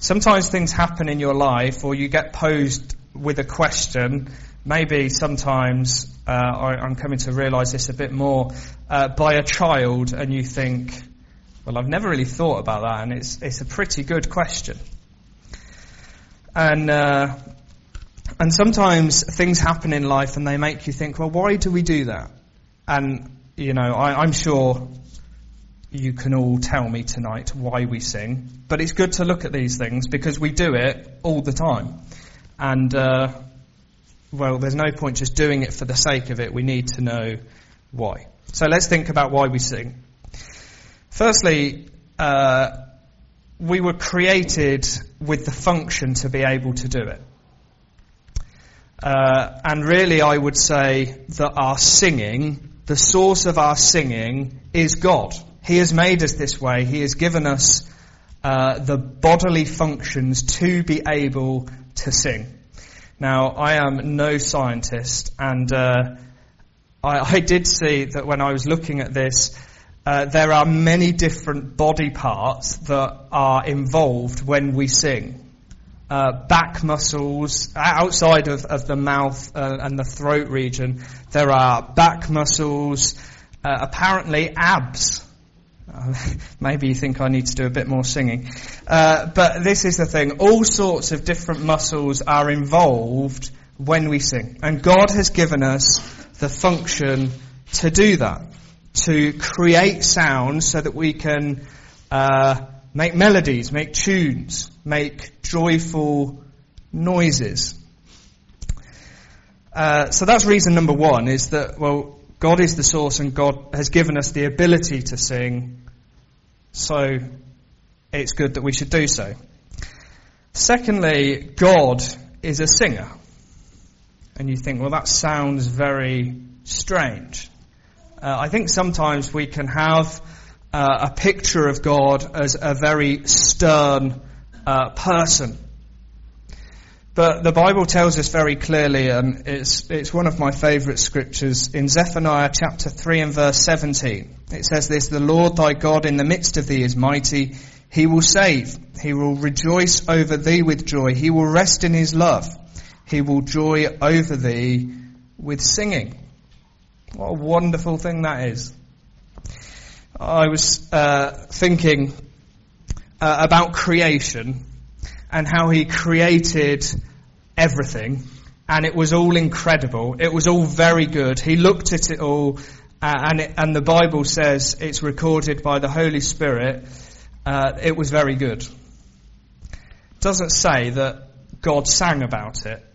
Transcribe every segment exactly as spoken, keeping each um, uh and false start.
Sometimes things happen in your life, or you get posed with a question. Maybe sometimes, uh, I, I'm coming to realise this a bit more, uh, by a child, and you think, well, I've never really thought about that, and it's it's a pretty good question. And uh, and sometimes things happen in life, and they make you think, well, why do we do that? And, you know, I, I'm sure you can all tell me tonight why we sing, but it's good to look at these things because we do it all the time. And, uh, well, there's no point just doing it for the sake of it. We need to know why. So let's think about why we sing. Firstly, uh, we were created with the function to be able to do it. Uh, and really, I would say that our singing, the source of our singing, is God. He has made us this way. He has given us uh, the bodily functions to be able to sing. Now, I am no scientist, and uh, I, I did see that when I was looking at this, uh, there are many different body parts that are involved when we sing. Uh, back muscles, outside of, of the mouth uh, and the throat region, there are back muscles, uh, apparently abs. Uh, maybe you think I need to do a bit more singing. Uh, but this is the thing. All sorts of different muscles are involved when we sing. And God has given us the function to do that. To create sounds so that we can uh, make melodies, make tunes, make joyful noises. Uh, so that's reason number one, is that, well, God is the source and God has given us the ability to sing, so it's good that we should do so. Secondly, God is a singer. And you think, well, that sounds very strange. Uh, I think sometimes we can have uh, a picture of God as a very stern uh, person. But the Bible tells us very clearly, and it's it's one of my favourite scriptures, in Zephaniah chapter three and verse seventeen. It says this: "The Lord thy God in the midst of thee is mighty. He will save. He will rejoice over thee with joy. He will rest in his love. He will joy over thee with singing." What a wonderful thing that is. I was uh, thinking uh, about creation and how he created everything, and it was all incredible. It was all very good. He looked at it all, uh, and it, and the Bible says it's recorded by the Holy Spirit. Uh, it was very good. It doesn't say that God sang about it.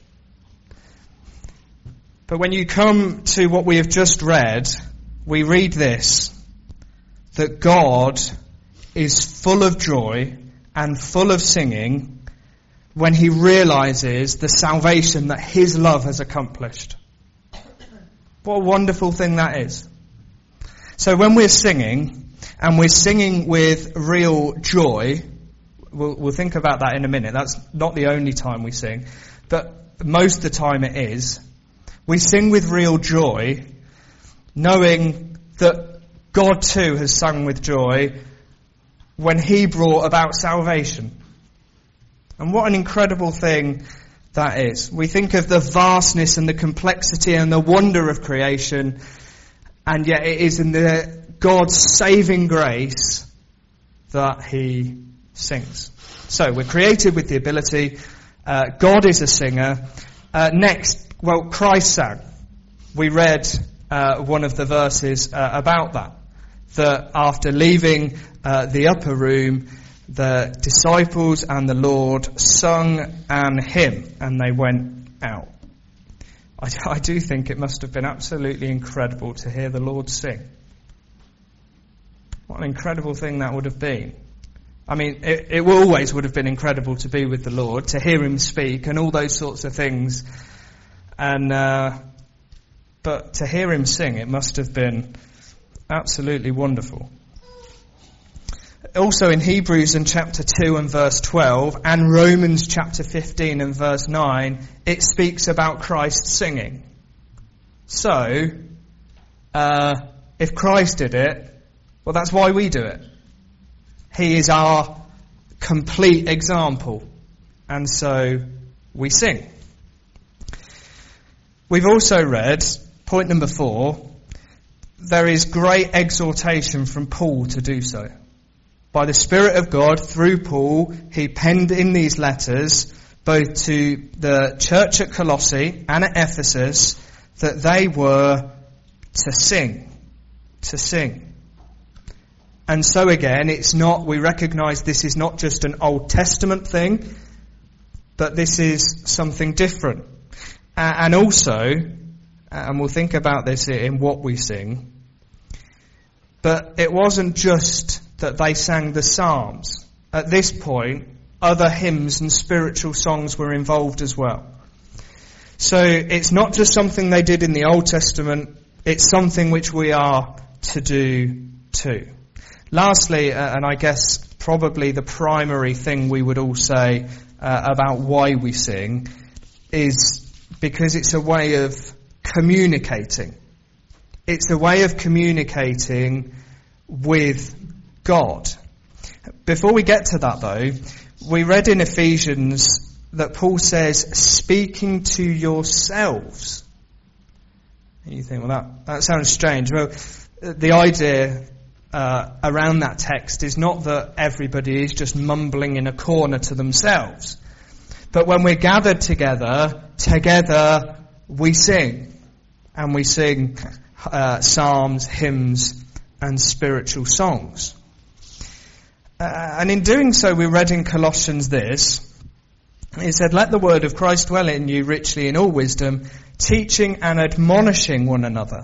But when you come to what we have just read, we read this, that God is full of joy and full of singing when he realizes the salvation that his love has accomplished. What a wonderful thing that is. So when we're singing, and we're singing with real joy, we'll, we'll think about that in a minute. That's not the only time we sing, but most of the time it is. We sing with real joy, knowing that God too has sung with joy when he brought about salvation. And what an incredible thing that is. We think of the vastness and the complexity and the wonder of creation, and yet it is in the God's saving grace that he sings. So we're created with the ability. Uh, God is a singer. Uh, next, well, Christ sang. We read uh, one of the verses uh, about that. That after leaving uh, the upper room, the disciples and the Lord sung an hymn, and they went out. I, I do think it must have been absolutely incredible to hear the Lord sing. What an incredible thing that would have been. I mean, it, it always would have been incredible to be with the Lord, to hear him speak and all those sorts of things. And uh, but to hear him sing, it must have been absolutely wonderful. Also in Hebrews in chapter two and verse twelve, and Romans chapter fifteen and verse nine, it speaks about Christ singing. So, uh, if Christ did it, well, that's why we do it. He is our complete example. And so we sing. We've also read, point number four, there is great exhortation from Paul to do so. By the Spirit of God, through Paul, he penned in these letters, both to the church at Colossae and at Ephesus, that they were to sing. To sing. And so again, it's not, we recognise this is not just an Old Testament thing, but this is something different. Uh, and also, and we'll think about this in what we sing, but it wasn't just that they sang the Psalms. At this point, other hymns and spiritual songs were involved as well. So it's not just something they did in the Old Testament, it's something which we are to do too. Lastly, uh, and I guess probably the primary thing we would all say uh, about why we sing, is because it's a way of communicating. It's a way of communicating with God. Before we get to that though, we read in Ephesians that Paul says, speaking to yourselves. And you think, well that, that sounds strange. Well, the idea uh, around that text is not that everybody is just mumbling in a corner to themselves. But when we're gathered together, together we sing. And we sing uh, psalms, hymns, and spiritual songs. Uh, and in doing so, we read in Colossians this. It said, let the word of Christ dwell in you richly in all wisdom, teaching and admonishing one another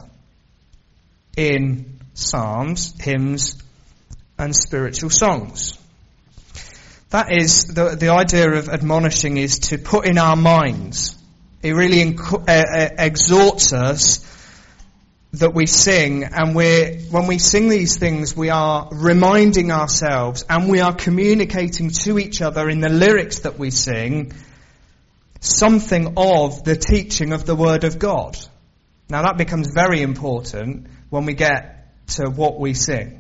in psalms, hymns, and spiritual songs. That is, the, the idea of admonishing is to put in our minds. It really inc- uh, exhorts us that we sing, and we're, when we sing these things, we are reminding ourselves and we are communicating to each other in the lyrics that we sing something of the teaching of the Word of God. Now that becomes very important when we get to what we sing.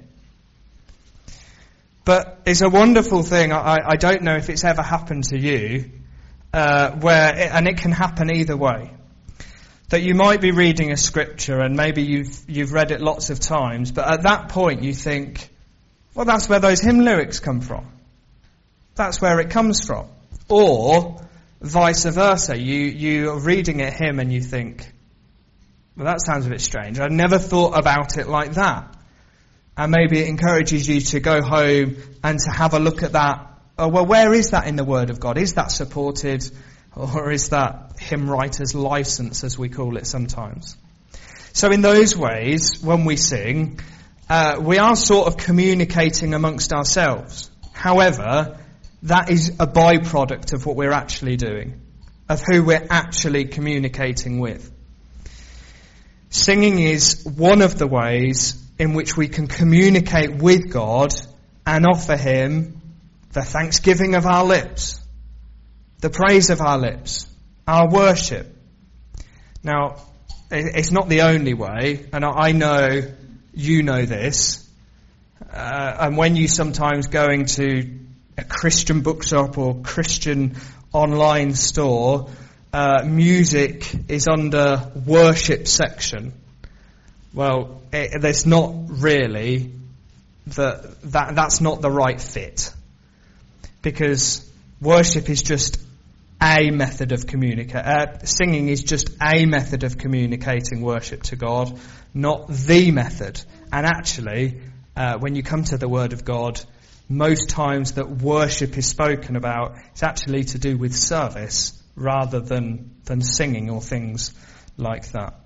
But it's a wonderful thing, I, I don't know if it's ever happened to you, uh, where, it, and it can happen either way. That you might be reading a scripture and maybe you've you've read it lots of times, but at that point you think, well, that's where those hymn lyrics come from. That's where it comes from. Or vice versa, you you're reading a hymn and you think, well, that sounds a bit strange. I never thought about it like that. And maybe it encourages you to go home and to have a look at that. Oh, well, where is that in the Word of God? Is that supported? Or is that hymn writer's license, as we call it sometimes? So in those ways, when we sing, uh, we are sort of communicating amongst ourselves. However, that is a byproduct of what we're actually doing, of who we're actually communicating with. Singing is one of the ways in which we can communicate with God and offer Him the thanksgiving of our lips, the praise of our lips, our worship. Now, it's not the only way, and I know you know this. Uh, and when you sometimes go into a Christian bookshop or Christian online store, uh, music is under worship section. Well, it, there's not really the, that. That's not the right fit, because worship is just a method of communicate. Uh, singing is just a method of communicating worship to God, not the method. And actually, uh, when you come to the Word of God, most times that worship is spoken about, it's actually to do with service rather than than singing or things like that.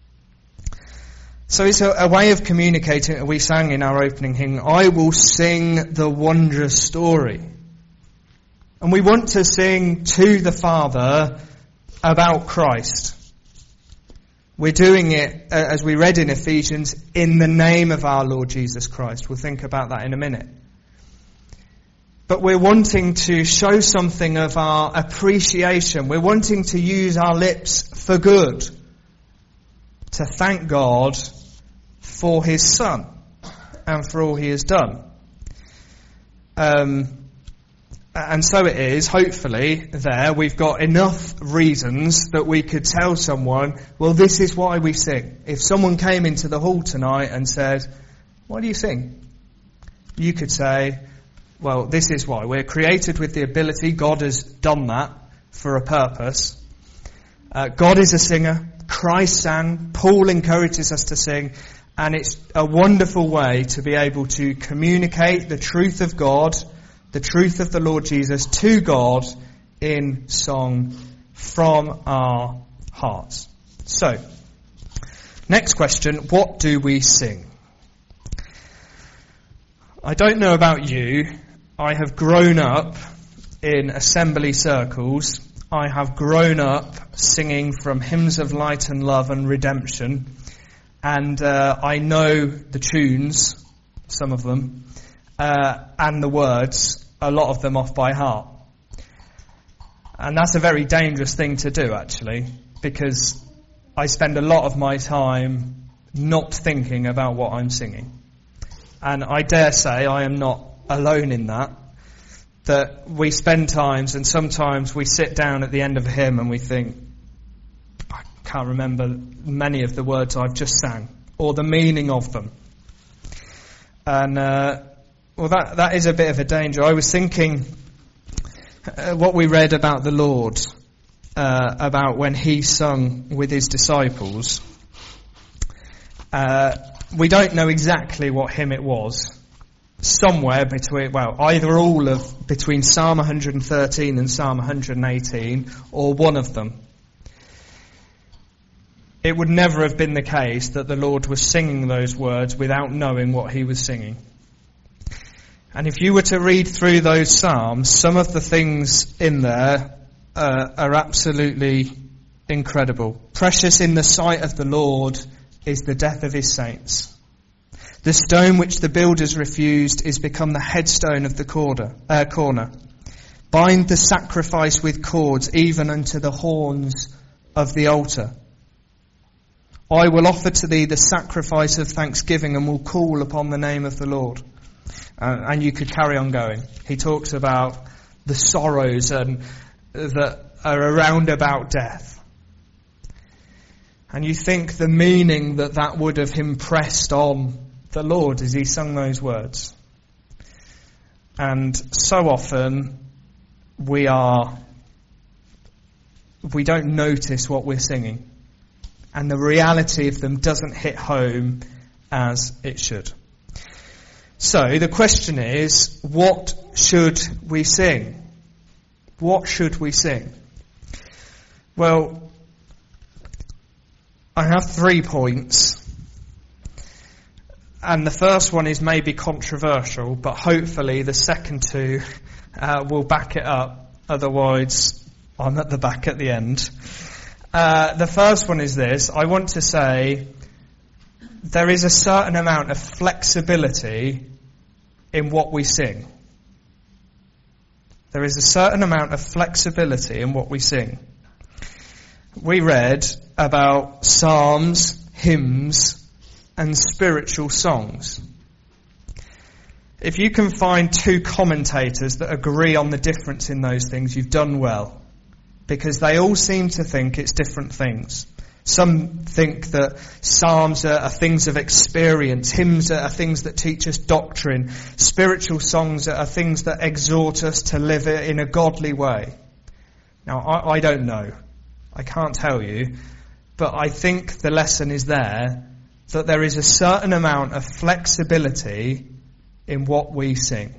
So it's a, a way of communicating. We sang in our opening hymn, I will sing the wondrous story. And we want to sing to the Father about Christ. We're doing it, uh, as we read in Ephesians, in the name of our Lord Jesus Christ. We'll think about that in a minute. But we're wanting to show something of our appreciation. We're wanting to use our lips for good, to thank God for His Son and for all He has done. Um... And so it is, hopefully, there we've got enough reasons that we could tell someone, well, this is why we sing. If someone came into the hall tonight and said, why do you sing? You could say, well, this is why. We're created with the ability. God has done that for a purpose. Uh, God is a singer. Christ sang. Paul encourages us to sing. And it's a wonderful way to be able to communicate the truth of God, the truth of the Lord Jesus to God in song from our hearts. So, next question, what do we sing? I don't know about you, I have grown up in assembly circles. I have grown up singing from hymns of light and love and redemption. And uh, I know the tunes, some of them, uh, and the words, a lot of them off by heart. And that's a very dangerous thing to do, actually, because I spend a lot of my time not thinking about what I'm singing. And I dare say I am not alone in that, that we spend times and sometimes we sit down at the end of a hymn and we think, I can't remember many of the words I've just sang or the meaning of them. And uh, well, that that is a bit of a danger. I was thinking uh, what we read about the Lord, uh, about when he sung with his disciples. Uh, we don't know exactly what hymn it was. Somewhere between, well, either all of, between Psalm one hundred thirteen and Psalm one hundred eighteen, or one of them. It would never have been the case that the Lord was singing those words without knowing what he was singing. And if you were to read through those Psalms, some of the things in there uh, are absolutely incredible. Precious in the sight of the Lord is the death of his saints. The stone which the builders refused is become the headstone of the corner. Uh, corner. Bind the sacrifice with cords, even unto the horns of the altar. I will offer to thee the sacrifice of thanksgiving and will call upon the name of the Lord. Uh, and you could carry on going. He talks about the sorrows and that are around about death. And you think the meaning that that would have impressed on the Lord as he sung those words. And so often we are, we don't notice what we're singing. And the reality of them doesn't hit home as it should. So the question is, what should we sing? What should we sing? Well, I have three points. And the first one is maybe controversial, but hopefully the second two uh, will back it up. Otherwise, I'm at the back at the end. Uh, the first one is this. I want to say there is a certain amount of flexibility in what we sing. There is a certain amount of flexibility in what we sing. We read about psalms, hymns, and spiritual songs. If you can find two commentators that agree on the difference in those things, you've done well. Because they all seem to think it's different things. Some think that psalms are, are things of experience, hymns are, are things that teach us doctrine, spiritual songs are, are things that exhort us to live in a godly way. Now, I, I don't know. I can't tell you. But I think the lesson is there that there is a certain amount of flexibility in what we sing.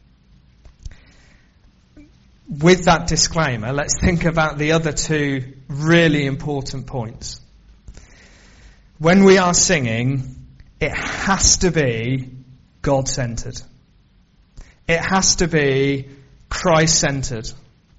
With that disclaimer, let's think about the other two really important points. When we are singing, it has to be God-centered. It has to be Christ-centered.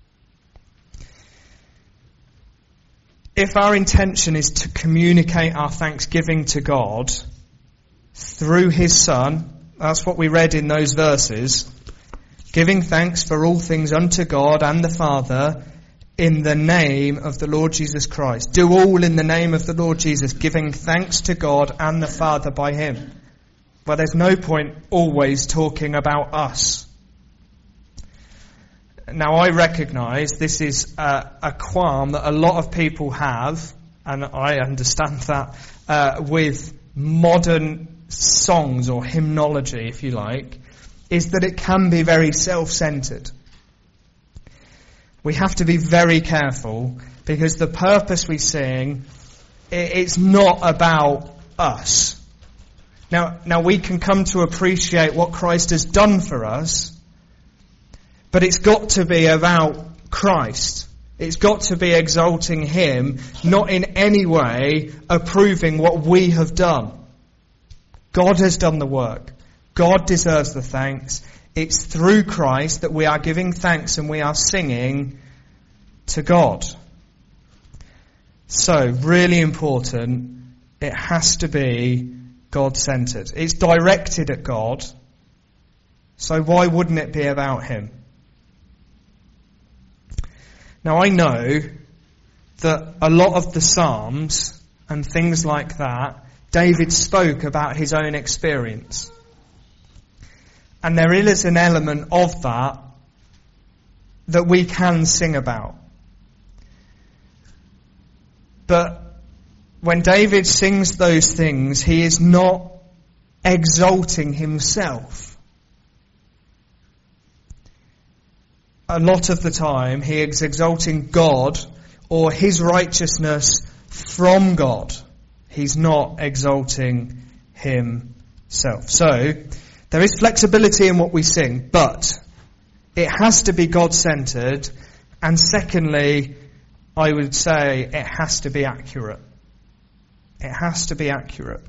If our intention is to communicate our thanksgiving to God through his Son, that's what we read in those verses, giving thanks for all things unto God and the Father in the name of the Lord Jesus Christ. Do all in the name of the Lord Jesus, giving thanks to God and the Father by him. Well, there's no point always talking about us. Now I recognise this is a, a qualm that a lot of people have, and I understand that, uh, with modern songs or hymnology, if you like, is that it can be very self-centred. We have to be very careful, because the purpose we sing, it's not about us. Now, now we can come to appreciate what Christ has done for us, but it's got to be about Christ. It's got to be exalting Him, not in any way approving what we have done. God has done the work. God deserves the thanks. It's through Christ that we are giving thanks and we are singing to God. So, really important, it has to be God-centred. It's directed at God, so why wouldn't it be about Him? Now I know that a lot of the Psalms and things like that, David spoke about his own experience. And there is an element of that that we can sing about. But when David sings those things, he is not exalting himself. A lot of the time, he is exalting God or his righteousness from God. He's not exalting himself. So, there is flexibility in what we sing, but it has to be God-centred. And secondly, I would say it has to be accurate. It has to be accurate.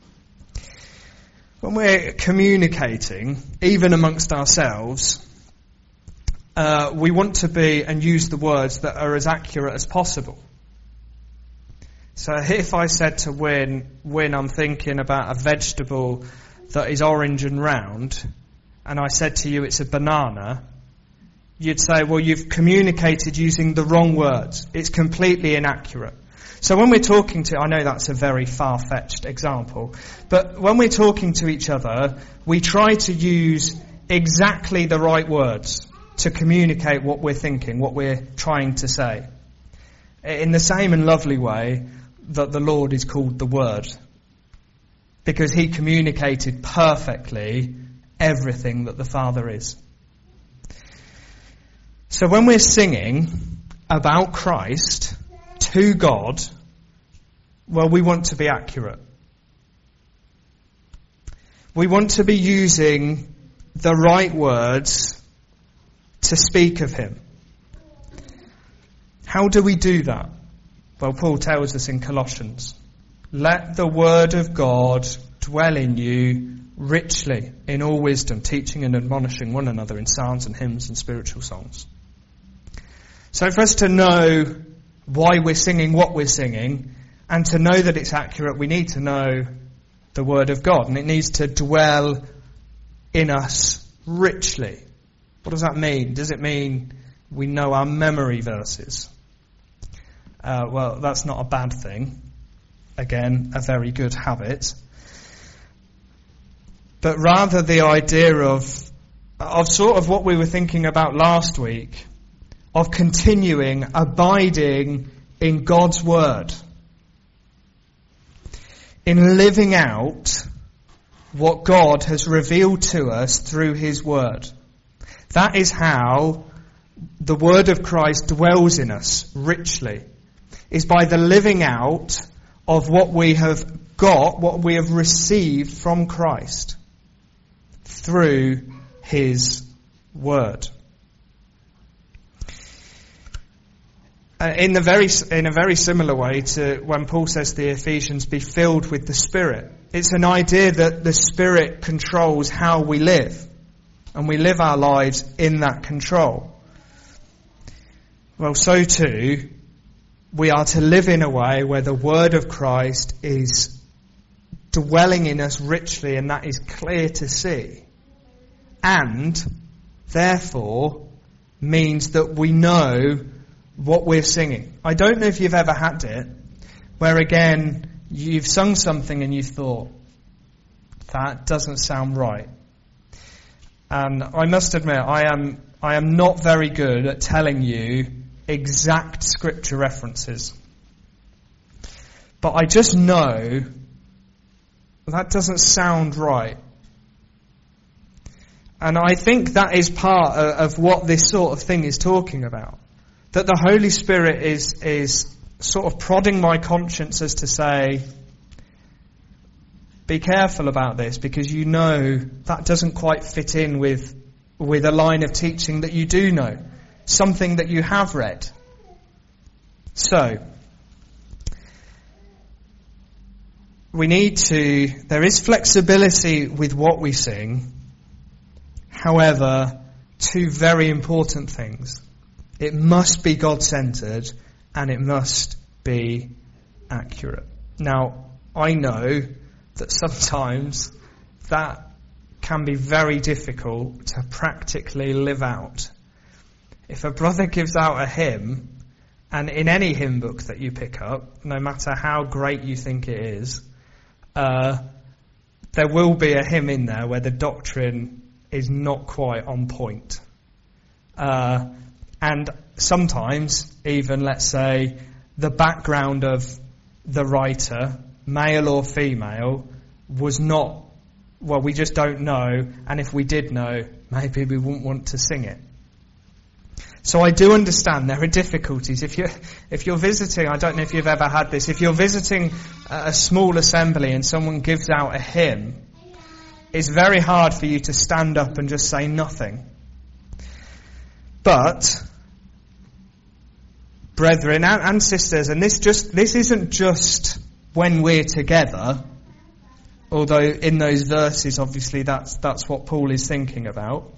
When we're communicating, even amongst ourselves, uh, we want to be and use the words that are as accurate as possible. So if I said to Win, Win, I'm thinking about a vegetable that is orange and round, and I said to you it's a banana, you'd say, well, you've communicated using the wrong words. It's completely inaccurate. So when we're talking to, I know that's a very far-fetched example, but when we're talking to each other, we try to use exactly the right words to communicate what we're thinking, what we're trying to say. In the same and lovely way that the Lord is called the Word, because He communicated perfectly everything that the Father is. So when we're singing about Christ to God, well, we want to be accurate. We want to be using the right words to speak of Him. How do we do that? Well, Paul tells us in Colossians, let the word of God dwell in you richly in all wisdom, teaching and admonishing one another in psalms and hymns and spiritual songs. So for us to know why we're singing what we're singing, and to know that it's accurate, we need to know the Word of God, and it needs to dwell in us richly. What does that mean? Does it mean we know our memory verses? Uh, well, that's not a bad thing. Again, a very good habit. But rather the idea of, of sort of what we were thinking about last week, of continuing, abiding in God's Word. In living out what God has revealed to us through His Word. That is how the Word of Christ dwells in us richly. Is by the living out of what we have got, what we have received from Christ through His Word. Uh, in the very, in a very similar way to when Paul says to the Ephesians, be filled with the Spirit. It's an idea that the Spirit controls how we live. And we live our lives in that control. Well, so too, we are to live in a way where the Word of Christ is dwelling in us richly, and that is clear to see. And, therefore, means that we know what we're singing. I don't know if you've ever had it, where again, you've sung something and you thought, that doesn't sound right. And I must admit, I am I am not very good at telling you exact scripture references. But I just know that doesn't sound right. And I think that is part of what this sort of thing is talking about. That the Holy Spirit is, is sort of prodding my conscience as to say, be careful about this, because you know that doesn't quite fit in with, with a line of teaching that you do know. Something that you have read. So, we need to, there is flexibility with what we sing. However, two very important things. It must be God-centered and it must be accurate. Now, I know that sometimes that can be very difficult to practically live out. If a brother gives out a hymn, and in any hymn book that you pick up, no matter how great you think it is, uh, there will be a hymn in there where the doctrine is not quite on point. Uh, and sometimes, even, let's say, the background of the writer, male or female, was not, well, we just don't know, and if we did know, maybe we wouldn't want to sing it. So I do understand there are difficulties. If you're, if you're visiting, I don't know if you've ever had this, if you're visiting a small assembly and someone gives out a hymn, it's very hard for you to stand up and just say nothing. But, brethren and, and sisters, and this just this isn't just when we're together, although in those verses obviously that's that's what Paul is thinking about.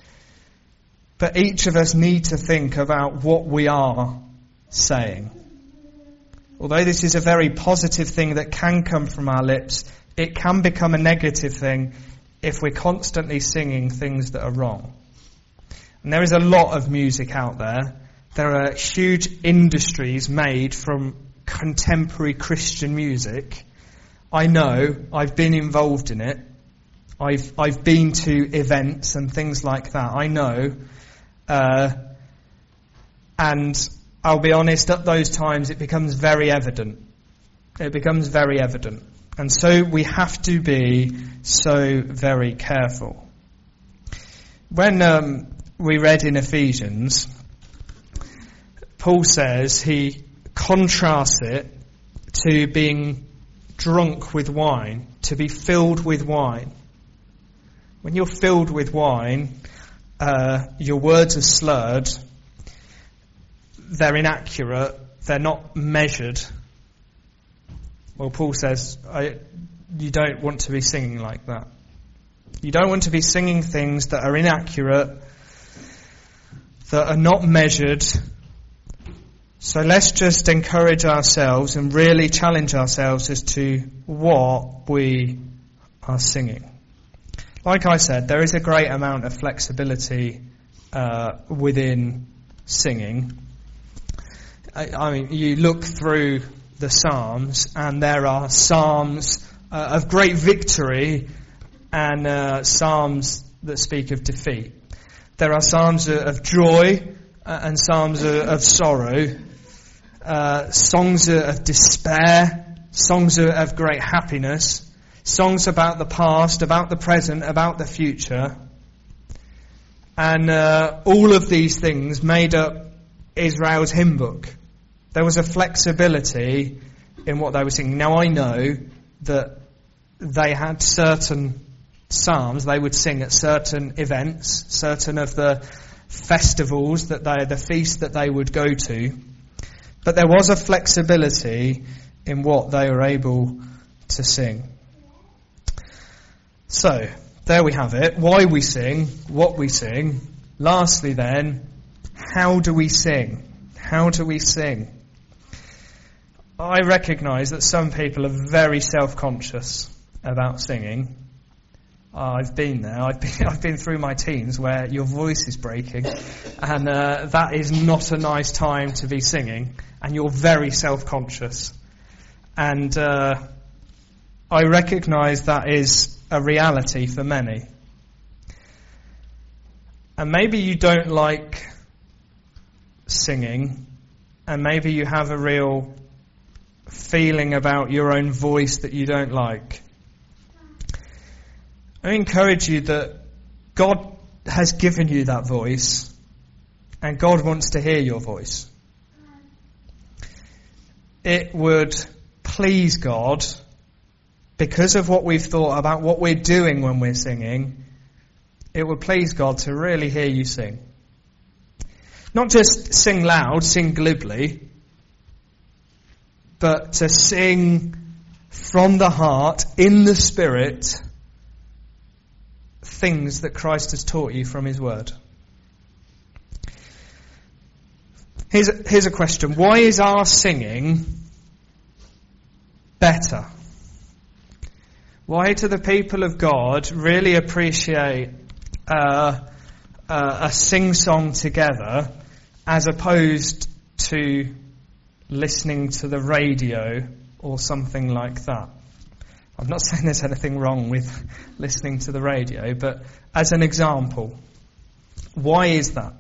But each of us need to think about what we are saying. Although this is a very positive thing that can come from our lips, it can become a negative thing if we're constantly singing things that are wrong. And there is a lot of music out there. There are huge industries made from contemporary Christian music. I know, I've been involved in it. I've I've been to events and things like that. I know. Uh, and I'll be honest, at those times it becomes very evident. It becomes very evident. And so we have to be so very careful. When um, we read in Ephesians, Paul says he contrasts it to being drunk with wine, to be filled with wine. When you're filled with wine, uh, your words are slurred, they're inaccurate, they're not measured. Well, Paul says, I, you don't want to be singing like that. You don't want to be singing things that are inaccurate, that are not measured. So let's just encourage ourselves and really challenge ourselves as to what we are singing. Like I said, there is a great amount of flexibility uh, within singing. I, I mean, you look through the Psalms, and there are Psalms uh, of great victory and uh, Psalms that speak of defeat. There are Psalms of joy uh, and Psalms of, of sorrow, uh, songs of despair, songs of great happiness, songs about the past, about the present, about the future. And uh, all of these things made up Israel's hymn book. There was a flexibility in what they were singing. Now I know that they had certain psalms they would sing at certain events, certain of the festivals that they, the feasts that they would go to. But there was a flexibility in what they were able to sing. So, there we have it. Why we sing, what we sing. Lastly then, how do we sing? How do we sing? I recognise that some people are very self-conscious about singing. Uh, I've been there. I've been, I've been through my teens where your voice is breaking, and uh, that is not a nice time to be singing, and you're very self-conscious. And uh, I recognise that is a reality for many. And maybe you don't like singing, and maybe you have a real feeling about your own voice that you don't like. I encourage you that God has given you that voice, and God wants to hear your voice. It would please God, because of what we've thought about what we're doing when we're singing, it would please God to really hear you sing. Not just sing loud, sing glibly, but to sing from the heart, in the Spirit, things that Christ has taught you from His Word. Here's a, here's a question. Why is our singing better? Why do the people of God really appreciate uh, uh, a sing-song together as opposed to listening to the radio or something like that? I'm not saying there's anything wrong with listening to the radio, but as an example, why is that?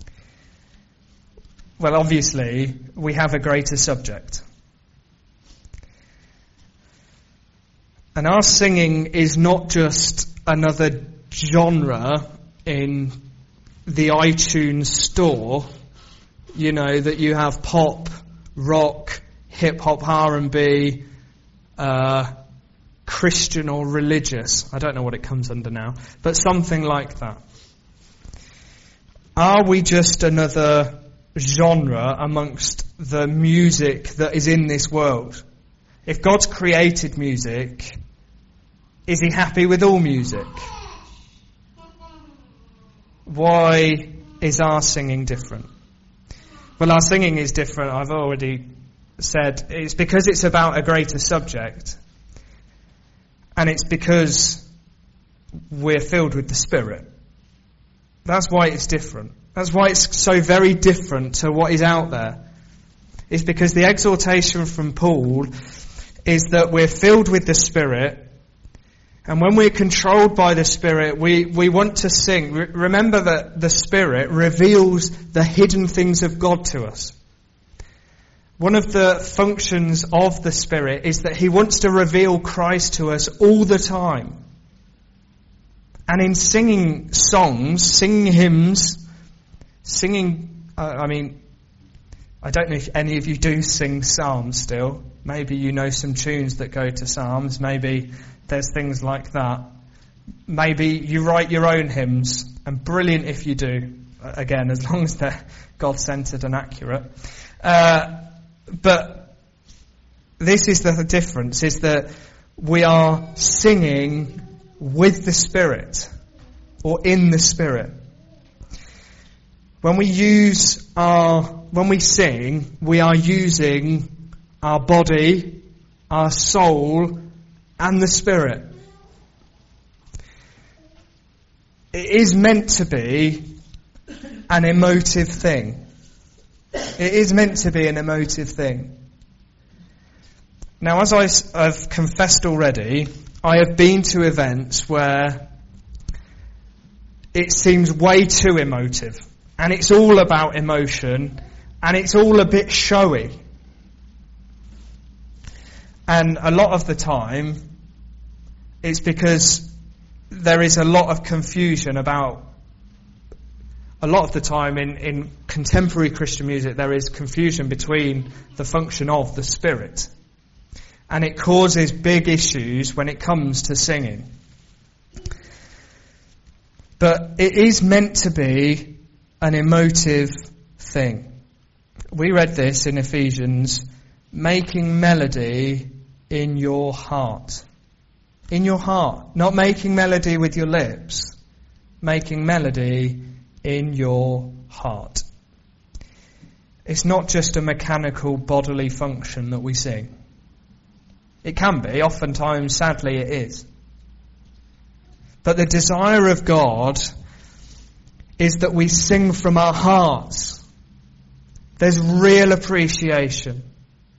Well, obviously, we have a greater subject. And our singing is not just another genre in the iTunes store, you know, that you have pop, rock, hip-hop, R and B, uh, Christian or religious. I don't know what it comes under now, but something like that. Are we just another genre amongst the music that is in this world? If God's created music, is He happy with all music? Why is our singing different? Well, our singing is different, I've already said. It's because it's about a greater subject. And it's because we're filled with the Spirit. That's why it's different. That's why it's so very different to what is out there. It's because the exhortation from Paul is that we're filled with the Spirit, and when we're controlled by the Spirit, we, we want to sing. Re- remember that the Spirit reveals the hidden things of God to us. One of the functions of the Spirit is that He wants to reveal Christ to us all the time. And in singing songs, singing hymns, singing, uh, I mean, I don't know if any of you do sing psalms still. Maybe you know some tunes that go to psalms. Maybe there's things like that. Maybe you write your own hymns, and brilliant if you do. Again, as long as they're God-centered and accurate. Uh, but this is the difference, is that we are singing with the Spirit, or in the Spirit. When we use our, when we sing, we are using our body, our soul, and the Spirit. It is meant to be an emotive thing. It is meant to be an emotive thing. Now, as I, I've confessed already, I have been to events where it seems way too emotive. And it's all about emotion. And it's all a bit showy. And a lot of the time, it's because there is a lot of confusion about, a lot of the time in, in contemporary Christian music, there is confusion between the function of the Spirit. And it causes big issues when it comes to singing. But it is meant to be an emotive thing. We read this in Ephesians, making melody in your heart. In your heart. Not making melody with your lips. Making melody in your heart. It's not just a mechanical bodily function that we sing. It can be, oftentimes, sadly it is. But the desire of God is that we sing from our hearts. There's real appreciation.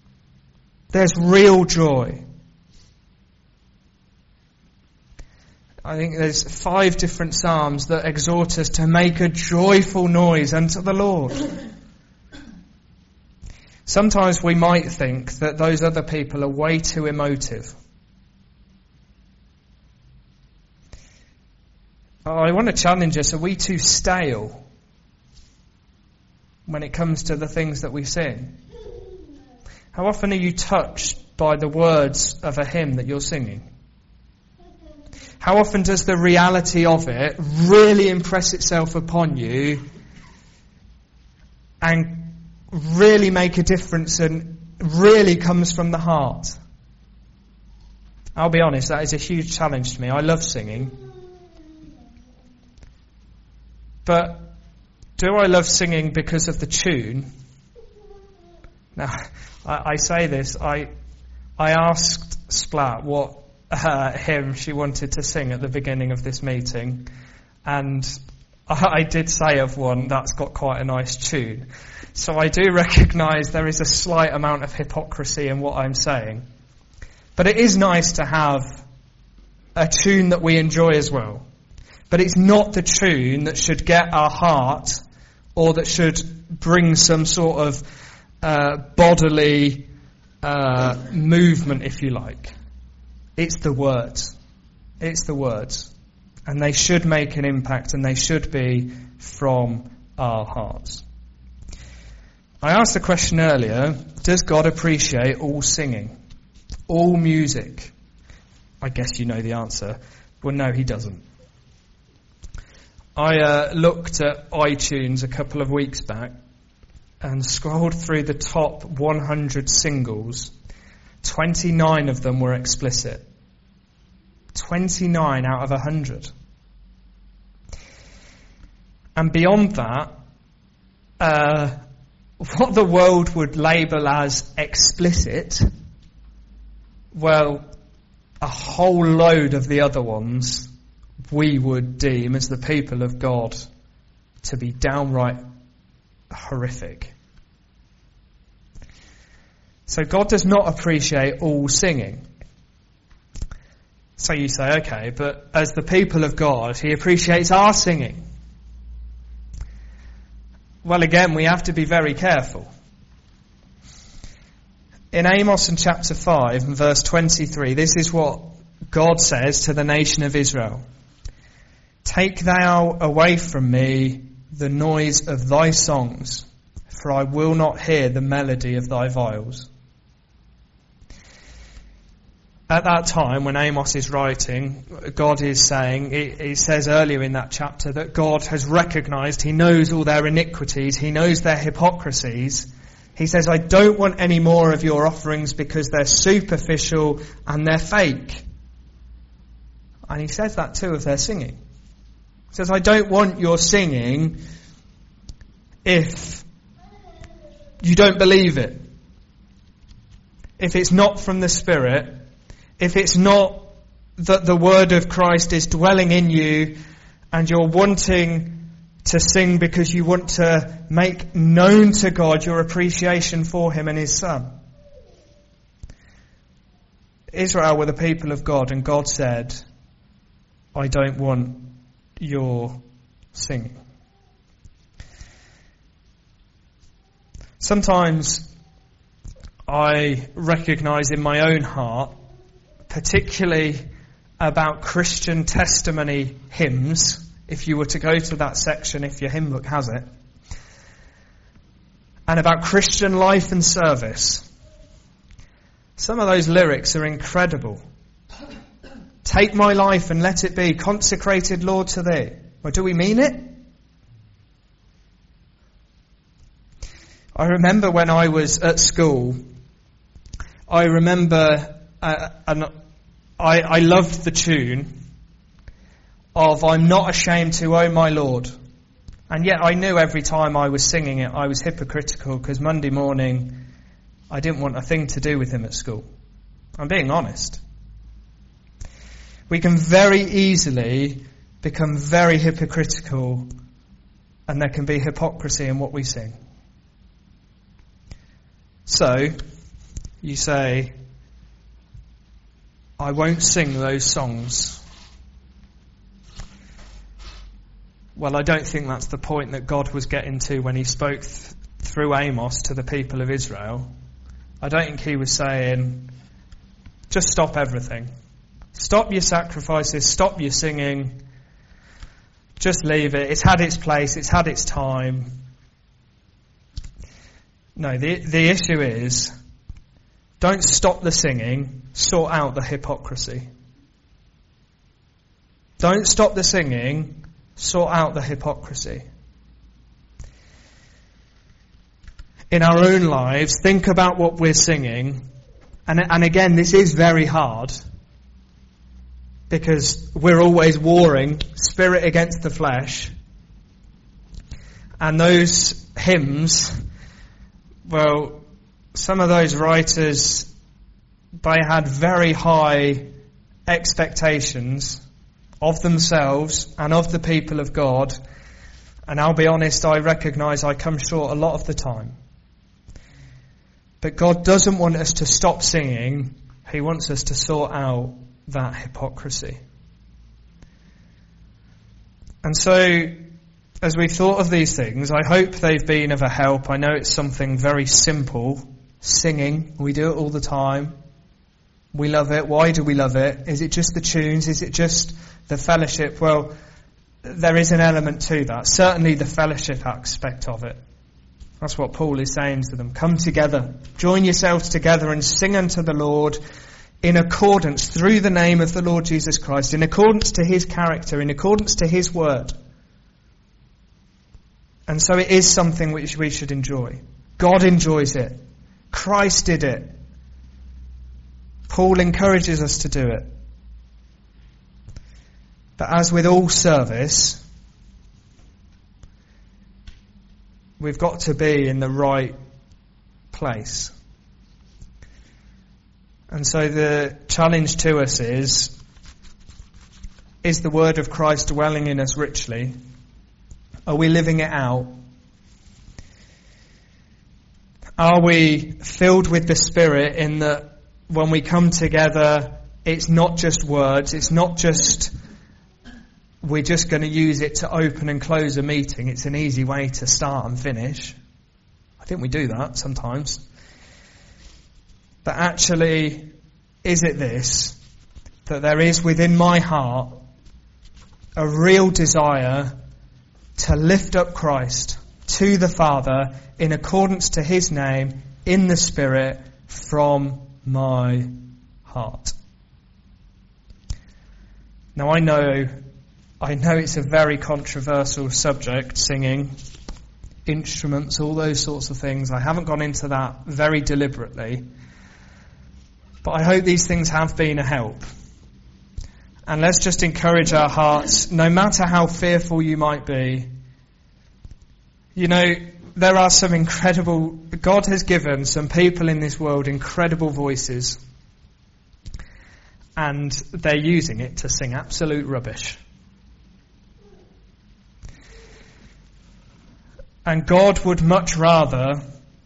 There's real joy. I think there's five different psalms that exhort us to make a joyful noise unto the Lord. Sometimes we might think that those other people are way too emotive. I want to challenge us, are we too stale when it comes to the things that we sing? How often are you touched by the words of a hymn that you're singing? How often does the reality of it really impress itself upon you and really make a difference and really comes from the heart? I'll be honest, that is a huge challenge to me. I love singing. But do I love singing because of the tune? Now, I, I say this, I I asked Splat what uh, hymn she wanted to sing at the beginning of this meeting, and I, I did say of one that's got quite a nice tune. So I do recognise there is a slight amount of hypocrisy in what I'm saying. But it is nice to have a tune that we enjoy as well. But it's not the tune that should get our heart or that should bring some sort of uh, bodily uh, movement, if you like. It's the words. It's the words. And they should make an impact, and they should be from our hearts. I asked the question earlier, does God appreciate all singing? All music? I guess you know the answer. Well, no, he doesn't. I uh, looked at iTunes a couple of weeks back and scrolled through the top one hundred singles. twenty-nine of them were explicit. twenty-nine out of one hundred. And beyond that, uh, what the world would label as explicit, well, a whole load of the other ones we would deem as the people of God to be downright horrific. So God does not appreciate all singing. So you say, okay, but as the people of God, he appreciates our singing. Well, again, we have to be very careful. In Amos in chapter five and verse twenty-three, this is what God says to the nation of Israel. Take thou away from me the noise of thy songs, for I will not hear the melody of thy viols. At that time, when Amos is writing, God is saying, he says earlier in that chapter that God has recognized, he knows all their iniquities, he knows their hypocrisies. He says, I don't want any more of your offerings because they're superficial and they're fake. And he says that too of their singing. He says, I don't want your singing if you don't believe it. If it's not from the Spirit, if it's not that the word of Christ is dwelling in you and you're wanting to sing because you want to make known to God your appreciation for him and his Son. Israel were the people of God, and God said, I don't want your singing. Sometimes I recognise in my own heart, particularly about Christian testimony hymns, if you were to go to that section, if your hymn book has it, and about Christian life and service. Some of those lyrics are incredible. Take my life and let it be consecrated, Lord, to thee. Well, do we mean it? I remember when I was at school, I remember, uh, and I, I loved the tune of I'm not ashamed to owe my Lord. And yet I knew every time I was singing it, I was hypocritical, because Monday morning I didn't want a thing to do with him at school. I'm being honest. We can very easily become very hypocritical, and there can be hypocrisy in what we sing. So, you say, I won't sing those songs Well, I don't think that's the point that God was getting to when he spoke th- through Amos to the people of Israel. I don't think he was saying, just stop everything. Stop your sacrifices, stop your singing. Just leave it. It's had its place, it's had its time. No, the, the issue is, don't stop the singing, sort out the hypocrisy. Don't stop the singing, sort out the hypocrisy. In our own lives, think about what we're singing. And, and again, this is very hard, because we're always warring, spirit against the flesh. And those hymns, well, some of those writers, they had very high expectations of themselves and of the people of God. And I'll be honest, I recognise I come short a lot of the time. But God doesn't want us to stop singing. He wants us to sort out that hypocrisy. And so, as we've thought of these things, I hope they've been of a help. I know it's something very simple, singing. We do it all the time. We love it. Why do we love it? Is it just the tunes? Is it just the fellowship? Well, there is an element to that. Certainly the fellowship aspect of it. That's what Paul is saying to them. Come together. Join yourselves together and sing unto the Lord in accordance, through the name of the Lord Jesus Christ, in accordance to his character, in accordance to his word. And so it is something which we should enjoy. God enjoys it. Christ did it. Paul encourages us to do it. But as with all service, we've got to be in the right place. And so the challenge to us is, is the word of Christ dwelling in us richly? Are we living it out? Are we filled with the Spirit in that when we come together, it's not just words, it's not just we're just going to use it to open and close a meeting. It's an easy way to start and finish. I think we do that sometimes. But actually, is it this, that there is within my heart a real desire to lift up Christ to the Father in accordance to his name, in the Spirit, from my heart? Now I know, I know it's a very controversial subject, singing, instruments, all those sorts of things. I haven't gone into that very deliberately. But I hope these things have been a help. And let's just encourage our hearts, no matter how fearful you might be. You know, there are some incredible, God has given some people in this world incredible voices. And they're using it to sing absolute rubbish. And God would much rather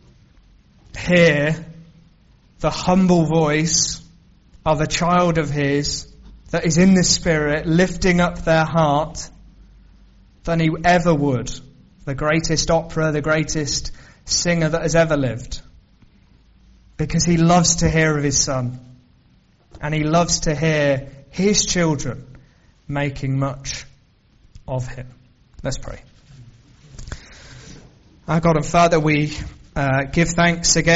hear the humble voice of a child of his that is in the Spirit lifting up their heart than he ever would the greatest opera, the greatest singer that has ever lived. Because he loves to hear of his Son. And he loves to hear his children making much of him. Let's pray. Our God and Father, we uh, give thanks again.